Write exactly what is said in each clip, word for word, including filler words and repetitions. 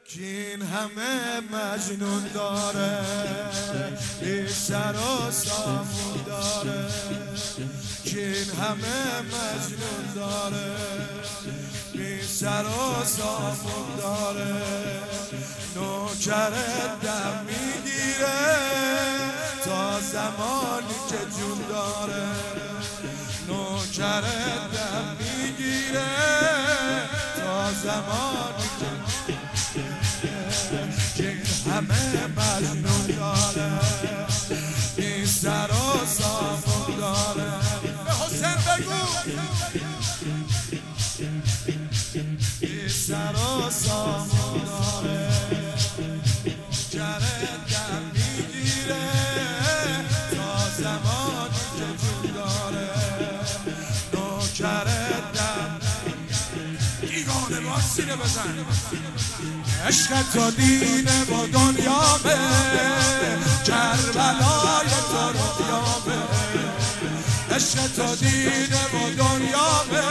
که این همه مجنون داره، بی سر و سامون داره، که این همه مجنون داره، بی سر و سامون داره. نوکر دم میگیره تا زمانی که جون داره، نوکر دم میگیره تا زمانی که که همه مجنون داره، بی سر و سامون داره. به حسین بگو بی سر و سامون داره، نوکر دم میگیره تا زمانی که جون داره، نوکر دم دیوانه با سینه بزن. عشق تو دینه و دنیامه، کربلای تو رویامه. عشق تو دینه و دنیامه،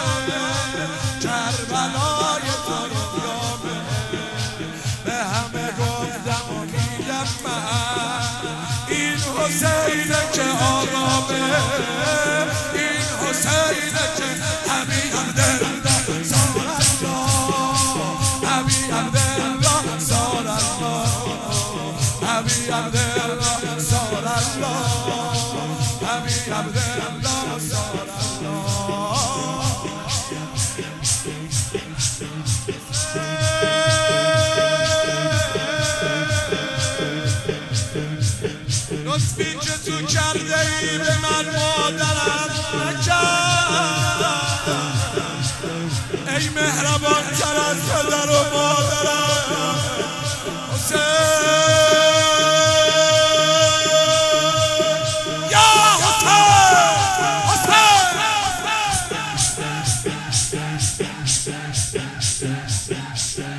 کربلای تو رویامه. به همه گفتم و میگم من، این حسینه که آرامه، این حسینه که همین دل سارت را، همین دل سار الله، حبیب عبدالله سار الله، حبیب عبدالله سار الله. لطفی که تو کرده ای به من مادرم نکرد، ای مهربان تر از پدر و مادرم. Yeah.